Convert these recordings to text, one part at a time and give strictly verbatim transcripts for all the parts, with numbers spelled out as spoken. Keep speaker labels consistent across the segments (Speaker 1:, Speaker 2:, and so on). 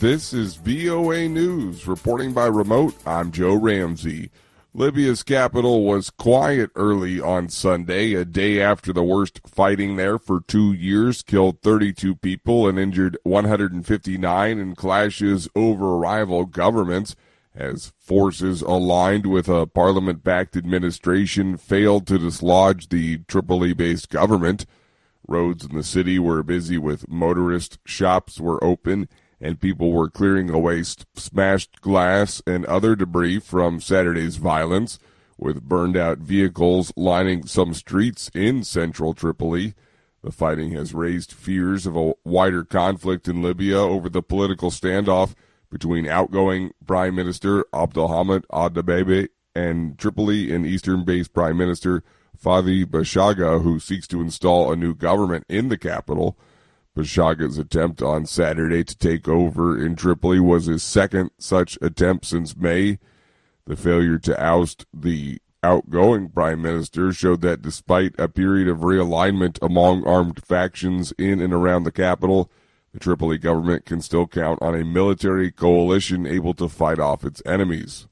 Speaker 1: This is V O A News. Reporting by remote, I'm Joe Ramsey. Libya's capital was quiet early on Sunday, a day after the worst fighting there for two years killed thirty-two people and injured one hundred fifty-nine in clashes over rival governments, as forces aligned with a parliament-backed administration failed to dislodge the Tripoli-based government. Roads in the city were busy with motorists, shops were open, and people were clearing away smashed glass and other debris from Saturday's violence, with burned-out vehicles lining some streets in central Tripoli. The fighting has raised fears of a wider conflict in Libya over the political standoff between outgoing Prime Minister Abdelhamid al-Dabeibi and Tripoli and Eastern-based Prime Minister Fathi Bashagha, who seeks to install a new government in the capital. Bashagha's attempt on Saturday to take over in Tripoli was his second such attempt since May. The failure to oust the outgoing prime minister showed that despite a period of realignment among armed factions in and around the capital, the Tripoli government can still count on a military coalition able to fight off its enemies.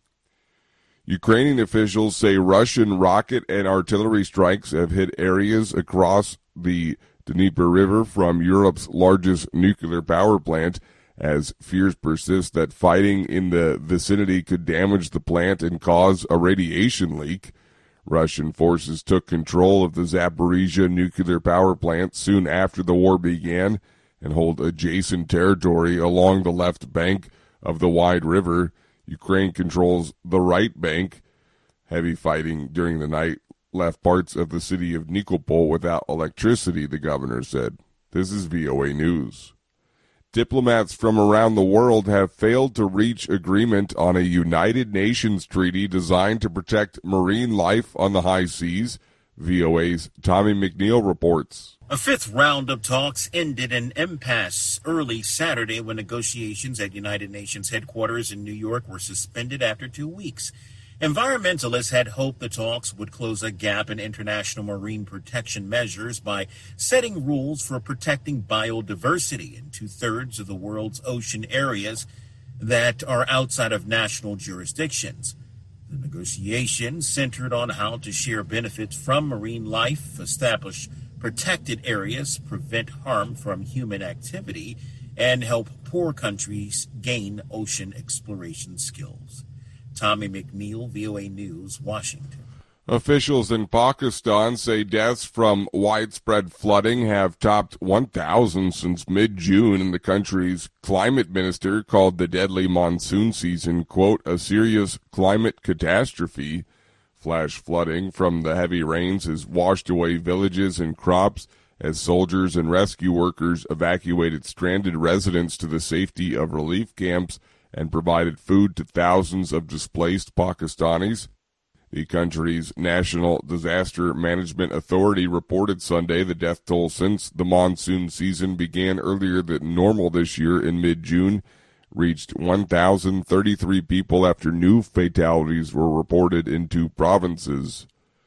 Speaker 1: Ukrainian officials say Russian rocket and artillery strikes have hit areas across the Dnieper River from Europe's largest nuclear power plant, as fears persist that fighting in the vicinity could damage the plant and cause a radiation leak. Russian forces took control of the Zaporizhia nuclear power plant soon after the war began and hold adjacent territory along the left bank of the wide river. Ukraine controls the right bank. Heavy fighting during the night left parts of the city of Nikopol without electricity, the governor said. This is V O A News. Diplomats from around the world have failed to reach agreement on a United Nations treaty designed to protect marine life on the high seas. V O A's Tommy McNeil reports.
Speaker 2: A fifth round of talks ended in impasse early Saturday when negotiations at United Nations headquarters in New York were suspended after two weeks. Environmentalists had hoped the talks would close a gap in international marine protection measures by setting rules for protecting biodiversity in two-thirds of the world's ocean areas that are outside of national jurisdictions. The negotiations centered on how to share benefits from marine life, establish protected areas, prevent harm from human activity, and help poor countries gain ocean exploration skills. Tommy McNeil, V O A News, Washington.
Speaker 1: Officials in Pakistan say deaths from widespread flooding have topped one thousand since mid-June, and the country's climate minister called the deadly monsoon season, quote, a serious climate catastrophe. Flash flooding from the heavy rains has washed away villages and crops as soldiers and rescue workers evacuated stranded residents to the safety of relief camps and provided food to thousands of displaced Pakistanis. The country's National Disaster Management Authority reported Sunday the death toll since the monsoon season began earlier than normal this year in mid-June reached one thousand thirty-three people after new fatalities were reported in two provinces.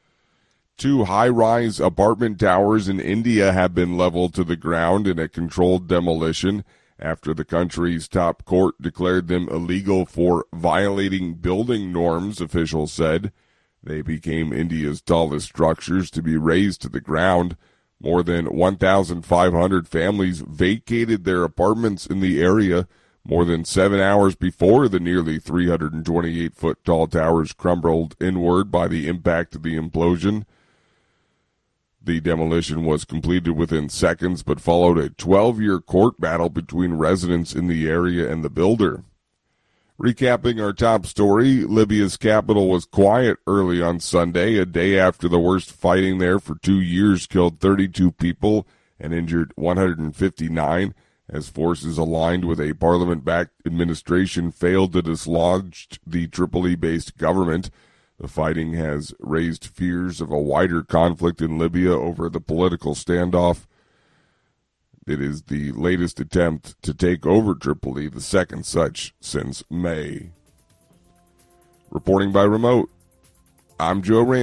Speaker 1: Two high-rise apartment towers in India have been leveled to the ground in a controlled demolition after the country's top court declared them illegal for violating building norms, officials said. They became India's tallest structures to be razed to the ground. More than one thousand five hundred families vacated their apartments in the area more than seven hours before the nearly three hundred twenty-eight foot tall towers crumbled inward by the impact of the implosion. The demolition was completed within seconds, but followed a twelve-year court battle between residents in the area and the builder. Recapping our top story, Libya's capital was quiet early on Sunday, a day after the worst fighting there for two years killed thirty-two people and injured one hundred fifty-nine, as forces aligned with a parliament-backed administration failed to dislodge the Tripoli-based government. The fighting has raised fears of a wider conflict in Libya over the political standoff. It is the latest attempt to take over Tripoli, the second such since May. Reporting by remote, I'm Joe Rand.